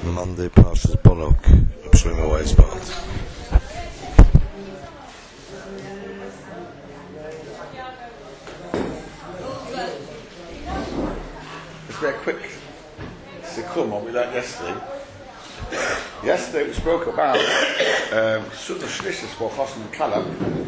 Monday, Parshas Balak, Shlomo Weisbart. It's very quick. Sikum, what we learned yesterday. Yesterday we spoke about Sunnah Shlishis for Chosn and Kalam.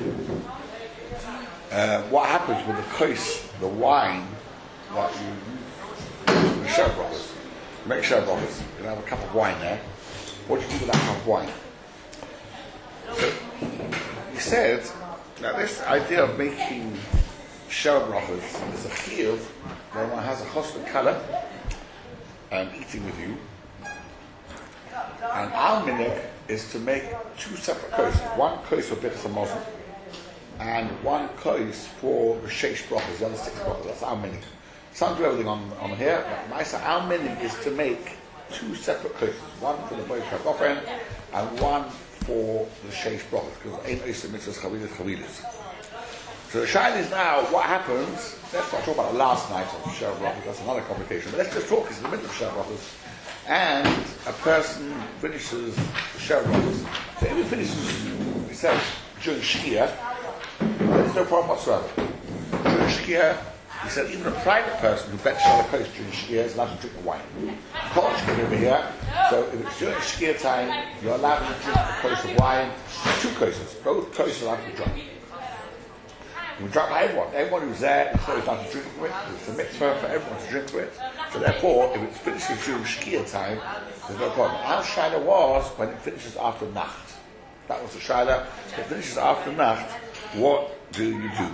What happens with the kos, the wine that you use the Sheva Brachos. You make Sheva Brachos, you can have a cup of wine there. What do you do with that cup of wine? So, he said that this idea of making Sheva Brachos is a chiyuv when one has a Chosn and Kalam and eating with you. And our minhag is to make two separate kos. One kos for Birchas Hamazon and one kos for the Sheish Brachos, the other 6 brachos. That's our minhag. Some do everything on here, but our minhag is to make two separate koses. One for the Boy Chagofen and one for the Sheish Brachos, because ain't Osim Mitzvahs Chavidas. So the shine is now, what happens, let's not talk about the last night of Sheva Brachos, that's another complication, but let's just talk, it's in the middle of Sheva Brachos, and a person finishes Sheva Brachos. So if he finishes, we said, during Shkia, there's no problem whatsoever. During Shkia, he said even a private person who bets on the coast during Shkia is allowed to drink the wine. College came over here, so if it's during Shkia time, you're allowed to drink a coast of wine, 2 coasts, both coasts are allowed to be drunk. You drunk by everyone. Everyone who's there is allowed to drink with it. It's a mitzvah for everyone to drink with it. So therefore, if it finishes during Shkia time, there's no problem. Our shaila was when it finishes after Nacht. That was the shaila. If it finishes after Nacht, what do you do?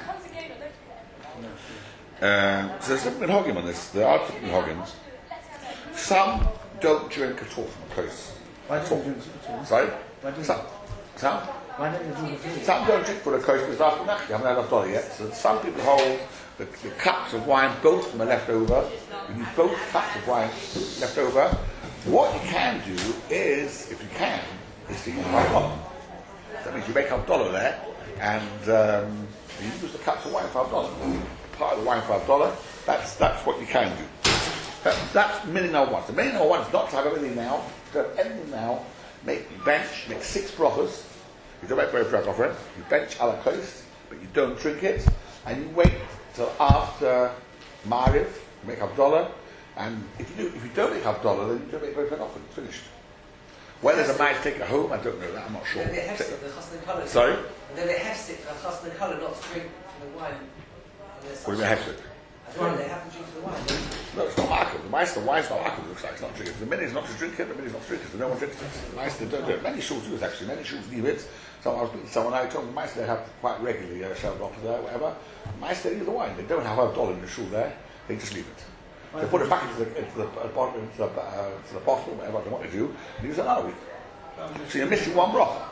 So there's different minhagim on this. There are different minhagim. Some don't drink at all from the coast. Why don't you drink at all? Sorry? Some? Why don't you drink at all? Some don't drink for the coast because after Nacht you haven't had enough dollar yet. So some people hold the cups of wine, both of them are left over. You need both cups of wine left over. What you can do is, if you can, is to use $5. That means you make $1 there and you use the cups of wine for $5. Part of the wine for $5. That's what you can do. That's minhag number 1. So minhag number 1 is not to have everything now, to have everything now. Make 6 brachos. You don't make very brachos. You bench a la kos, but you don't drink it, and you wait till after Mariv, you make $1. And if you don't make $1, then you don't make very brachos. It's finished. Whether there's a might take it home, I don't know that. I'm not sure. Sorry. And then they have to the Chosn and Kalam not to drink the wine. What do you mean hefsek? They have to drink the wine. No, it's not makul. The meister, why is not makul? It looks like it's not drinking. The minhag is not to drink it. The minhag is not to drink it. So no one drinks it. The meister don't do it. Many shuls do it actually. Many shuls leave it. So I was speaking to someone. I told them the meister they have quite regularly Sheva Brachos there, whatever. The meister leave the wine. They don't have $1 in the shul there. They just leave it. They put it back into the bottle, whatever they want to do, and use it another week. So you're missing one bracha.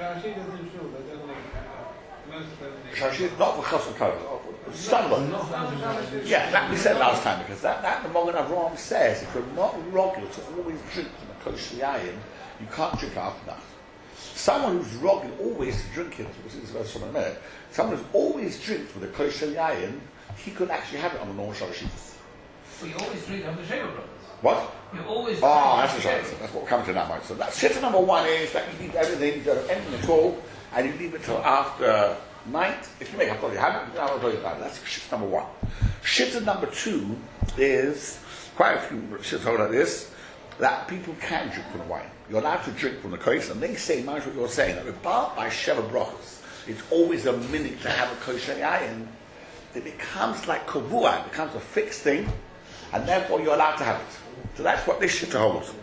Shashid not for Chosn and Kalam. Some of them. Yeah, that we said last time, because that the Magen Avraham says if you're not regular to always drink from a kosher yayin, you can't drink after that. Someone who's regular always to drink it, which is verse from a minute, someone who's always drinks with a kosher yayin, he could actually have it on the normal Shalashivas. So you always drink on the Sheva Brachos. What? You always drink that's the shayla. That's what comes to that much. So that's shitta number 1 is that you leave everything, you don't have anything at all, and you leave it till after night. If you make $1, you have it, you can have $1 about it. That's shitta number 1. Shitta number 2 is quite a few shittas like this, that people can drink from the wine. You're allowed to drink from the kos, and they say, mind what you're saying, that about by Sheva Brachos, it's always a minhag to have a kosher yayin. It becomes like kavua, it becomes a fixed thing, and therefore you're allowed to have it. So that's what this shitta holds.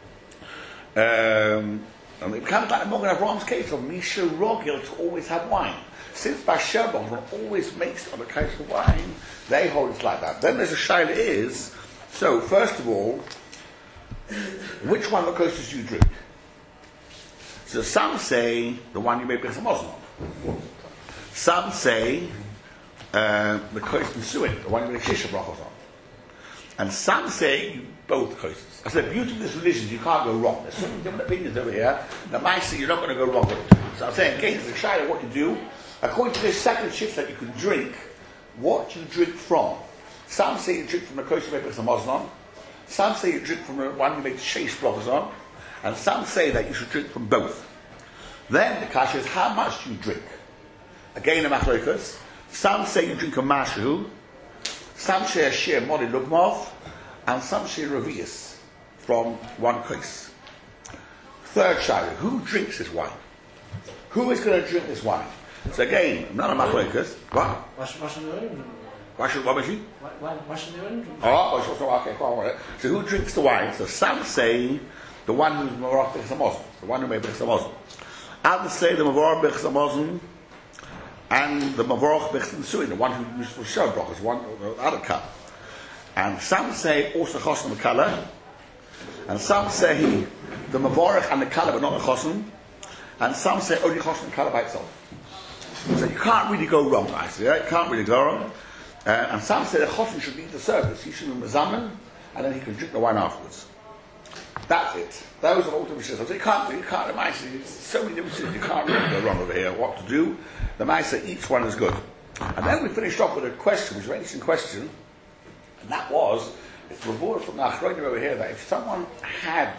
And it becomes like the Magen Avraham's case of Misha Rogil to always have wine. Since by Sheva Brachos one always makes on a case of wine, they hold it like that. Then there's a shaila is, so first of all, which one of the koshes do you drink? So some say the one you make Birchas Hamazon on. Some say the kos Nesuin, the one you make Shisha Brachos on. And some say both koshes. I said, the beauty of this religion, you can't go wrong. There's so many different opinions over here. The Maisa, you're not going to go wrong with it. So I'm saying, against the shaila, what you do, according to this second shift that you can drink, what you drink from. Some say you drink from the kos you make Birchas Hamazon on. Some say you drink from the one you make Sheish Brachos on. And some say that you should drink from both. Then the kasha is how much do you drink? Again, a machlokas. Some say you drink a mashu, some say a shir mori lugmov, and some say revius from one kos. Third shayla, who drinks this wine? Who is going to drink this wine? So again, none of machlokas. What? Waschen the orange. What was he? Waschen the orange. Okay. So who drinks the wine? So some say the one who's Mavorach Bechas HaMazon, the one who made Bechas HaMazon. Others say the Mavorach Bechas HaMazon and the Mavorach Bechas HaNesuin, the one who used for Shel Brachos, one the other cup. And some say also Chosin the Kala, and some say the Mavorach and the Kala but not the Chosin, and some say only Chosin the Kala by itself. So you can't really go wrong, actually. Yeah? You can't really go wrong. And some say the Chosin should lead the service. He should be Mazaman, and then he can drink the wine afterwards. That's it. Those are all the decisions. You can't imagine. So many different decisions. You can't really go wrong over here. What to do? The Maisa, each one is good. And then we finished off with a question, which was an interesting question, and that was, it's reported from the Achronim over here that if someone had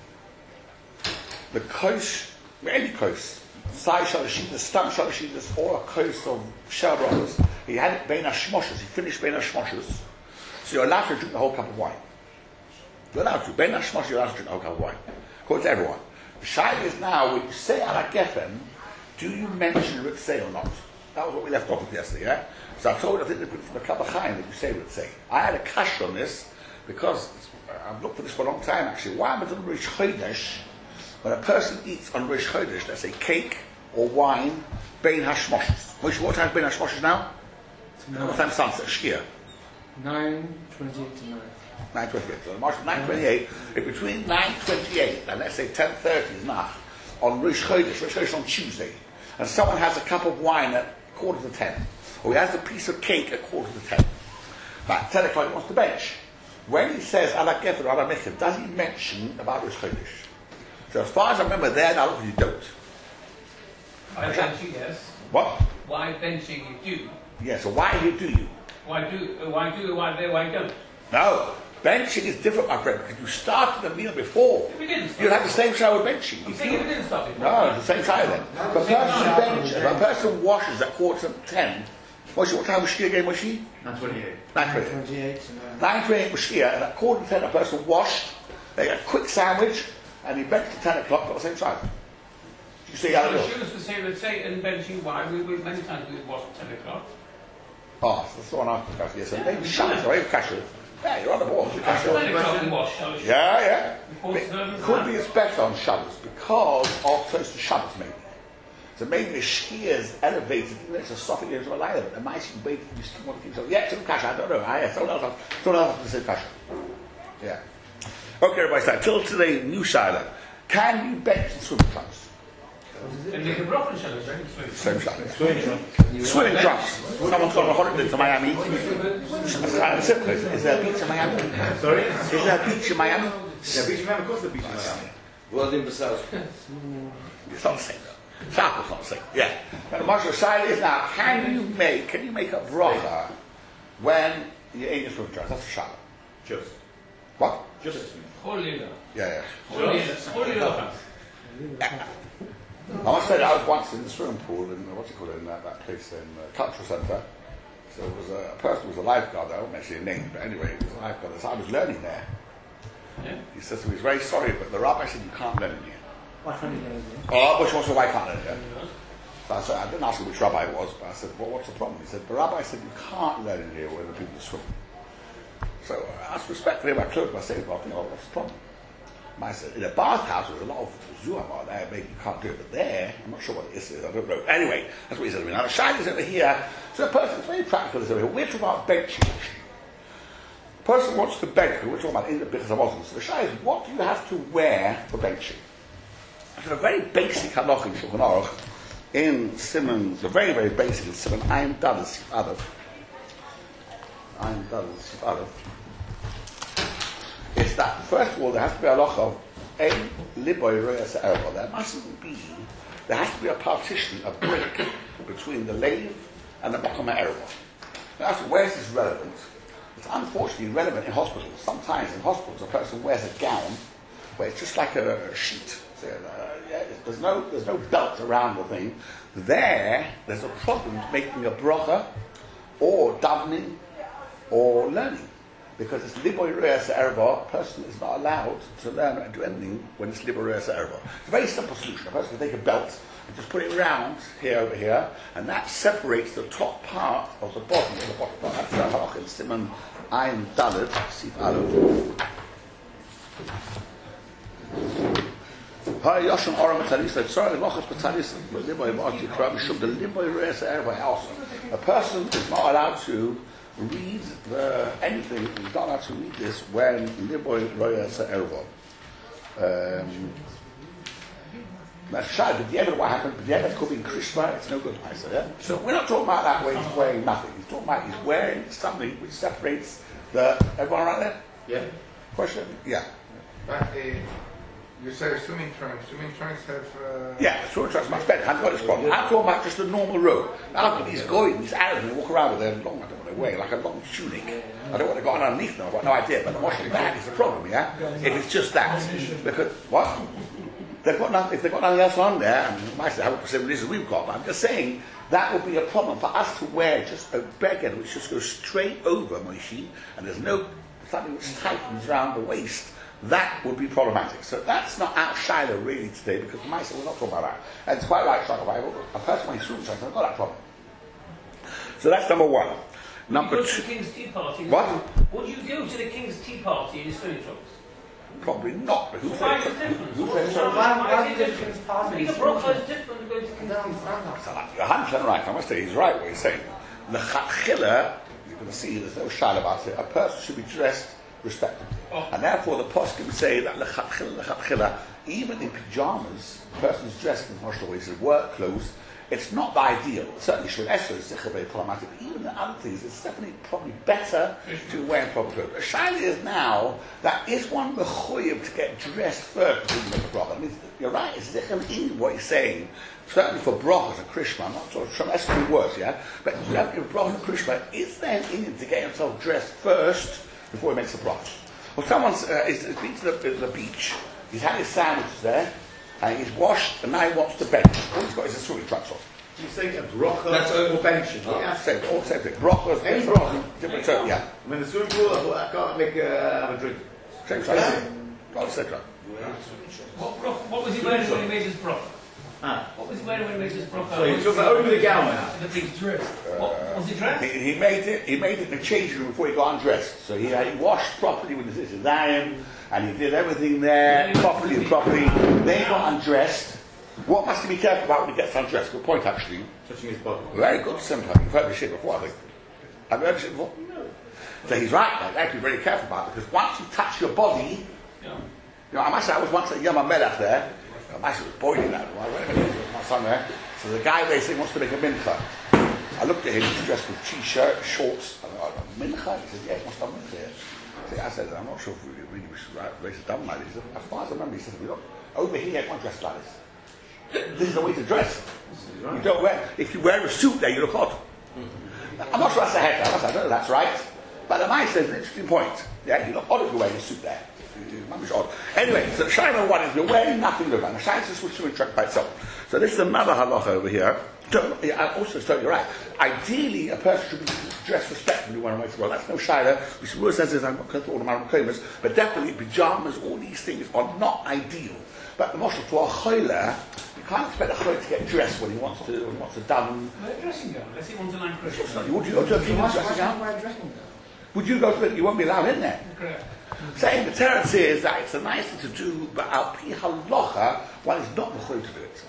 the kos, any kos, Sai Shalashidus, Stam Shalashidus, or a kos of Shel Brachos, he had it Bein HaShmoshes, he finished Bein HaShmoshes, so you're allowed to drink the whole cup of wine. You're allowed to. Bein HaShmoshes, you're allowed to drink the whole cup of wine. According to everyone. The Shaila is now, when you say Ala Gefen, do you mention Ritzei or not? That was what we left off with yesterday, yeah? So I told, I think from the Kabbalah Chaim that you say Ritzei. I had a kash on this, because I've looked for this for a long time actually. Why am I doing Rish Chodesh? When a person eats on Rish Chodesh, let's say cake or wine, Bein HaShmoshes. What time is Bein HaShmoshes now? What time is sunset? Shkia? 9:28 to 9. 9:28. So the march of 9:28, if between 9:28 and let's say 10:30 is not on Rish Chodesh on Tuesday, and someone has a cup of wine at 9:45, or he has a piece of cake at 9:45, but at 10 o'clock he wants to bench. When he says Ala Gefer or Ala Mechir, does he mention about Rish Chodesh? So as far as I remember there, now you don't. Why benching, yes. What? Why benching you do? Yeah, so why do you? Why don't? No, benching is different, my friend, because you started the meal before. We didn't start. You'll have the same shower with benching. I'm saying we didn't start it. No, it's the same shower then. If a person washes at 9:45, what time was Shkia again, was she? 9:28. 9:28. 9:28 to 9. 9:28 was Shkia, and at 9:45 a person washed, they got a quick sandwich, and he benched at 10 o'clock, got the same shower. You see how it So goes? she was to say, let's say, in benching, why we many times we wash at 10 o'clock. Oh, so that's the one after Kasha. Yes, and maybe Shabbos, right? Kasha. Yeah, you're on the ball. 10 Kasha. o'clock we wash. So Yeah. before It service could time. be it's better on Shabbos because of close to Shabbos maybe. So maybe the Shkia is elevated, even it's a softer into a lighter, but the mice can wait you still want to keep so yeah, it's Kasha, I don't know. Someone else has to say Kasha. Yeah. Okay, everybody, so till today, new Shaila. Can you bench in swimming trunks? And make a broth and shell, right? Same Shaila. Swimming trunks. Someone's gone on holiday to Miami. Is there a beach in Miami? Sorry? Is there a beach in Miami? Yeah, beach in Miami, of course the beach in Miami. Well, in Basel. It's not the same though. Shabbos not the same. Yeah. But the Marshal Shaila is now, can you make a bracha when you're in your swimming trunks? That's a Shaila. Just. What? Just. Holy Yeah. Holy I must say, I was once in the swimming pool in, that place in Cultural Centre. So it was a person who was a lifeguard, I won't mention his name, but anyway, he was a lifeguard, so I was learning there. Yeah. He says he was very sorry, but the rabbi said, you can't learn in here. What funny name? Oh, which one said, why can't learn here? So I said, I didn't ask him which rabbi it was, but I said, well, what's the problem? He said, the rabbi said, you can't learn in here where the people swim. So I asked respectfully, I closed myself, well, what's the problem? I said, in a bathhouse, there's a lot of zuham out there, maybe you can't do it, but there, I'm not sure what it is, I don't know. Anyway, that's what he said to me. Now, the shine is over here, so the person, it's very practical, is over here. We're talking about benching. The person wants to bench, we're talking about in the Bechas HaMazon. So the shine is, what do you have to wear for benching? It's a very basic halach in Shulchan Aruch, in Simon, the very, very basic in Simon, Ayin Dalas Adav. Ayin Dalas Adav. Is that first of all there has to be a loch of a liboy royas erba. There has to be a partition, a break between the lave and the bottom erba. Now, where is this relevant? It's unfortunately relevant in hospitals. Sometimes in hospitals a person wears a gown where it's just like a sheet. So, there's no belt around the thing. There's a problem making a bracha or davening or learning. Because it's liboy re'as erva, a person is not allowed to learn and do anything when it's liboy re'as erva. It's a very simple solution. A person can take a belt and just put it round here over here, and that separates the top part of the body and the bottom part. That's the halach in Siman Ayin Daled Sif Aleph. Hi Yoshim Oram Talis. Sorry, Lochas Batalis. Liboy Marti Krab Shub. The liboy re'as erva also. A person is not allowed to read anything. He's not allowed to read this when liboy re'as erva. That's shy, but the end of what happened, but the end of could be in Krishma, it's no good, I say, yeah? So we're not talking about that way he's wearing nothing. He's talking about he's wearing something which separates everyone right there? Yeah. Question? Yeah. But you say swimming trunks. Swimming trunks have... Yeah, swimming trunks much better. I haven't got this problem. I'm talking about just a normal robe. Now, these Arabs, they walk around with their long, I don't know what they wear, like a long tunic. I don't know what they've got underneath them, I've got no idea, but the washing that is the problem, yeah? If it's just that. Because, what? They've got nothing, if they've got nothing else on there, and I say, how much this we've got, but I'm just saying that would be a problem for us to wear just a beggar which just goes straight over Moishi, and there's no something which tightens around the waist. That would be problematic. So that's not our Shiloh really today, because for myself we're not talking about that. And it's quite right, a person when he's swimming trunks, I've got that problem. So that's number one. Number two. two. To the King's Tea Party. What? Would you go to the King's Tea Party in his swimming trunks? Probably not. But who Why is said it different? Who said so? Why is it different? Being a bracha is different than going to King's No, Tea it's Party. not. 100% right. I must say he's right what he's saying. The chatchila, you're going to see there's no shal about it. A person should be dressed respectably, and therefore the poskim say that lechatchila, even in pajamas, a person's dressed in martial ways, in work clothes. It's not the ideal. Certainly, Shul Esser is very problematic. But even the other things, it's definitely probably better to wear proper clothes. A shaila is now that is one mechoyev to get dressed first before you make a bracha. I mean, you're right. It's different in what he's saying. Certainly for brachas and krishma, I'm not sure Shul Esser is worse, yeah. But you have your brachas and krishma. Is there an in to get himself dressed first before he makes a bracha? Well, someone's been to the beach. He's had his sandwiches there. And he's washed, and now he wants to bench. All he's got is a swimming trunks on. You say a bracha or benching? Yeah, same thing. Brachas, Any different term, yeah. I'm in the swimming pool, I can't have a drink. Same trunks. Got the same trunks. What was he wearing when he made his bracha? Ah. What was he wearing when he made his bracha? So you're talking about over the gown now? The big dress. What was he dressed? He made it in the change room before he got undressed. So he washed properly with his Zayim, and he did everything there properly. Then he got undressed. What must he be careful about when he gets undressed? Good point, actually. Touching his body. Very good, simple. You've heard this shit before, I think. Have you heard this shit before? No. So he's right, you have to be very careful about it, because once you touch your body, I must say, I was once at Yom HaMelech there. I must was boiling that. I went with my son there. So the guy basically wants to make a mincha. I looked at him, he's dressed with t-shirt, shorts. I thought, mincha? He said, yeah, he wants to have mincha here. So I said, I'm not sure if we really should raise a dumb like this. As far as I remember, he said, look, over here, everyone dressed like this. This is the way to dress. You don't wear, if you wear a suit there, you look odd. I'm not sure that's a head, I don't know that's right. But the man says an interesting point. Yeah, you look odd if you're wearing a suit there. It's odd. Anyway, so Shaila one is you're wearing nothing around. The Shaila is swimming track by itself. So this is another halacha over here. I also tell you right. Ideally, a person should be dressed respectably when away from well. That's no Shaila. Which Rua says is I'm not going to all the Maram but definitely pajamas, all these things are not ideal. But the Moshe to a choiler, you can't expect a choiler to get dressed when he wants to done. A dressing gown. Let's see one's a line Christmas. Would you go to a dressing gown? Would you go to it? You won't be allowed in there. Correct. Saying the Teretz is that it's a nice thing to do, but al pi halacha, one is not mechuyev to do it.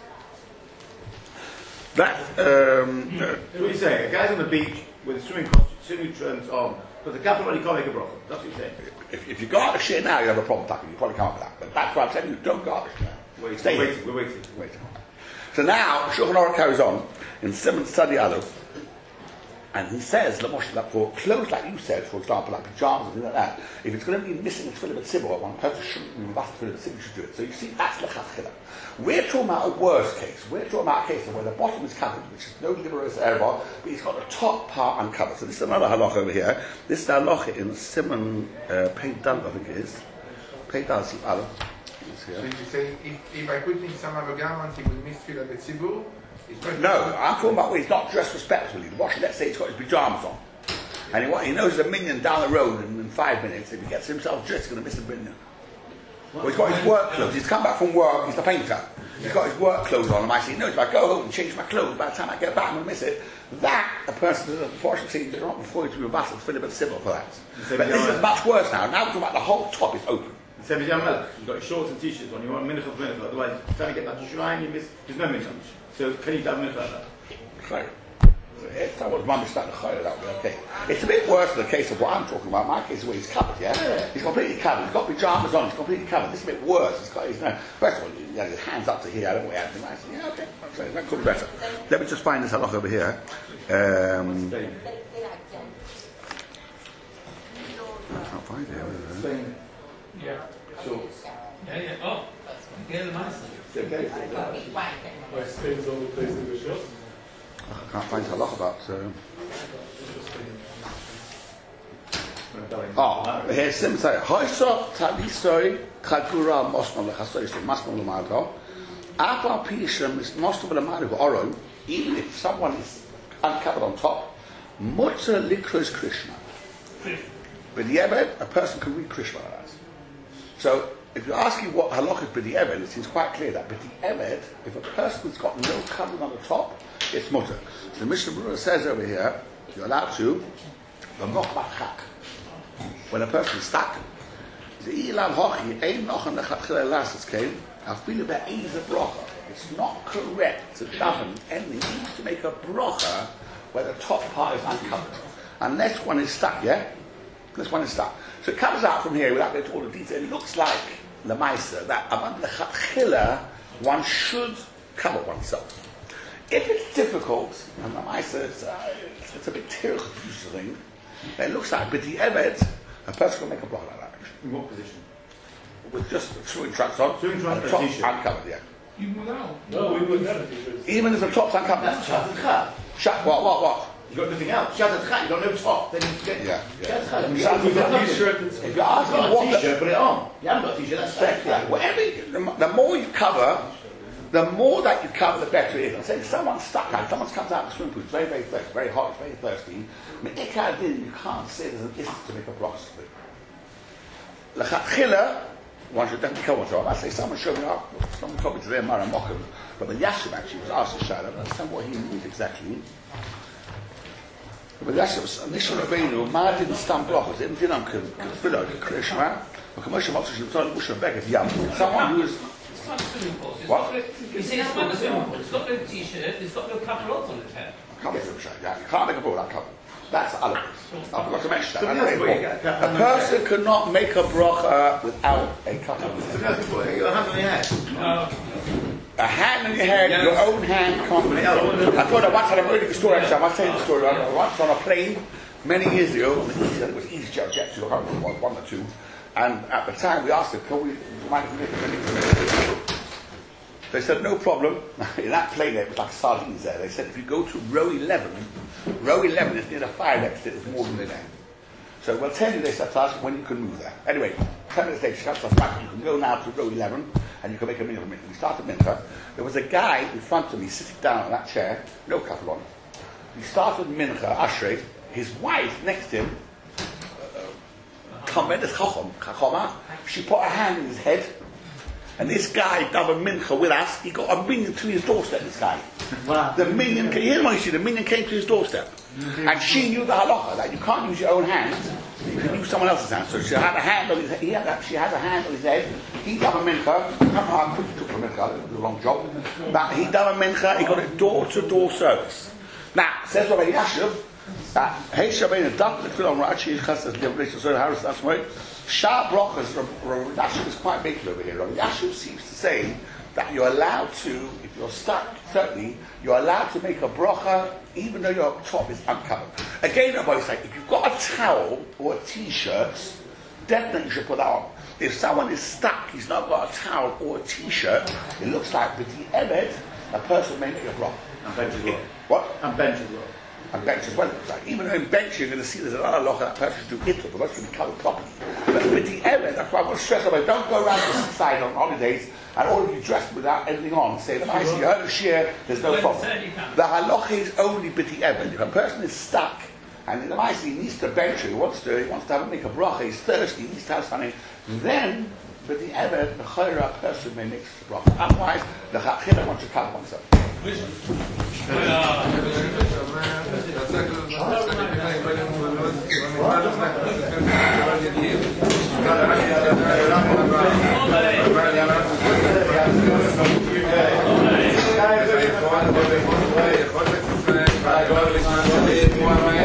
That. What are you saying? A guy's on the beach with swimming trunks on, but the captain already can't make a bracha. That's what you're saying. If you go out of shit now, you have a problem tucking. You probably come up with that. But that's why I'm telling you, don't go out of shit now. We're waiting. So now, Shulchan Aruch carries on in Siman Study Aleph, and he says, that for clothes like you said, for example, like pajamas and things like that, if it's going to be missing a tefillah b'tzibur, one person shouldn't be must tefillah b'tzibur, you should do it. So you see, that's lechatchila. We're talking about a worse case. We're talking about a case where the bottom is covered, which is no liberos erva, but he's got the top part uncovered. So this is another halacha over here. This is the halacha in Siman Pei Dal, I think it is. Pei Dal Sif Aleph. here. So you say if I put in some other garment, he will miss Tfilah B'tzibur. No, I'm talking about when he's not dressed respectably. The washer, let's say he's got his pajamas on. And he knows there's a minion down the road in 5 minutes. If he gets himself dressed, he's going to miss the minion. Well, he's got his work clothes. He's come back from work. He's the painter. He's got his work clothes on. And I say, no, if I go home and change my clothes, by the time I get back, I'm going to miss it. That, a person, unfortunately, they're not before to be a bastard, Philip Sybil for that. But this is much worse now. Now we're talking about the whole top is open. Same as Young Melech. You've got your shorts and t-shirts on. You want mincha for mincha. Otherwise, you're trying to get that shrine, you miss. There's no mincha. So can you have mincha like that? Right. If that was mum starting to chayr, that would be okay. It's a bit worse than the case of what I'm talking about. My case is where he's covered, yeah? He's completely covered. He's got pajamas on, he's completely covered. This is a bit worse. First of all, he has his hands up to here. I don't know what he has in. I said, yeah, okay. So that could be better. Let me just find this halach over here. Can't find it. Spain. Yeah. Shorts. Yeah. Oh, yeah, the nice. Spain's the only place that goes short. I can't find halach about. Here's Sim say, Hoyso Talisoi Kagura Mosman Lechasoisim Masman Lamado. After Pisham is most of the Lamado Oro, even if someone is uncovered on top, Mutzer Likros Krishna. With the Eved, a person can read Krishna like that. So, if you're asking what halach is b'di eved, it seems quite clear that b'di eved, if a person's got no covering on the top, it's mutter. So the Mishnah Berurah says over here, you're allowed to, when a person is stuck, it's not correct to daven anything. You need to make a bracha where the top part is uncovered. Unless one is stuck, yeah? Unless one is stuck. So it comes out from here without going into all the detail. It looks like Lamaisa, that among the Chatchila, one should cover oneself. If it's difficult, and Lamaisa, it's a bit terrible thing, then it looks like, but the Eved, a person can make a block like that. In what position? With just swimming trunks on, Swimming trunks and the and top t-shirt. uncovered, yeah. You without. No, we would never do this. Even if the top's uncovered. That's Shatad Chat. What? You've got nothing else. Shatad Chat, you've got no top. Then you get Yeah. Shatad Chat. T-shirt that's If you're asking what the T-shirt, put it on. You haven't got a t-shirt, that's Exactly. fake. Whatever, the more you cover, the more that you cover, the better it is. I'm saying someone's stuck out, someone comes out of the swimming pool, it's very, very thirsty, very hot, it's very thirsty. I mean, you can't say there's an issue to make a broth. L'chatchila, one should definitely cover oneself. I say someone showed me up, someone told me today, Mara Mokum, but the Yashim actually was asked to shout out, I don't understand what he means exactly. But Yashim was initial Rabbeinu, Ma didn't stand blockers, it didn't fill out the Krishma, but commercial Moshe should tell Moshe Beckett, yeah, someone who is. It's not a swimming pool. What? You say it's not a swimming pool. It's got no t-shirt. It's got no coveralls on its head. Can't make a shot, yeah. You can't make a ball that cover. That's the other piece. I forgot to mention that. So That's that's very where you important. get A person cannot make a bracha without a cover. So that's important. You got a hand on your head. A hand on your head, your own hand can't make it. I thought I once had a very good story, actually. I must tell you the story. I was once on a plane many years ago. It was EasyJet, Jet2, I can't remember, one or two. And at the time we asked them, can we mind if we make a minute? They said, no problem. In that plane there, it was like sardines there. They said, if you go to row 11 is near the fire exit, there's more than there. So we'll tell you, they said to us, when you can move there. Anyway, 10 minutes later, she comes to us back, you can go now to row 11, and you can make a minute. We started mincha. There was a guy in front of me, sitting down on that chair, no couple on. He started mincha, Ashrei, his wife next to him, tremendous chachama, she put her hand in his head, and this guy done a mincha with us. He got a minion to his doorstep. This guy, Wow. the minion. Can you hear what the minion came to his doorstep, and she knew the halacha that you can't use your own hand. You can use someone else's hand. So she had a hand on his head. She had a hand on his head. He done a mincha. I don't know how quick he took for a mincha. It was a long job. But he done a mincha. He got a door-to-door service. Now says Rabbi Yashiv that hey Shabbeinu daf the film Rashi Chasdas Liberation so Harris that's right. Shah brachas. Rabbi Yashiv is quite big over here. Rabbi Yashiv seems to say that you're allowed to, if you're stuck, certainly you're allowed to make a bracha even though your top is uncovered. Again, Rabbi say if you've got a towel or a t-shirt, definitely you should put that on. If someone is stuck, he's not got a towel or a t-shirt, it looks like with the Eved, a person may make a bracha. And bench as well. What? And bench as well. and bench as well. Like, even though in bench you're going to see there's a lot of law that person should do it, but that's really covered properly. But with the error, that's why I want to stress about, don't go around the side on holidays and all of you dressed without anything on, say, if I see you shear, there's no problem. The halacha is only b'ti ever. If a person is stuck, and in the mice he needs to bench, he wants to have a make a bracha, he's thirsty, he needs to have something, then b'ti ever, the chayra person may mix the bracha. Otherwise, the chachira wants to cover himself. Amen.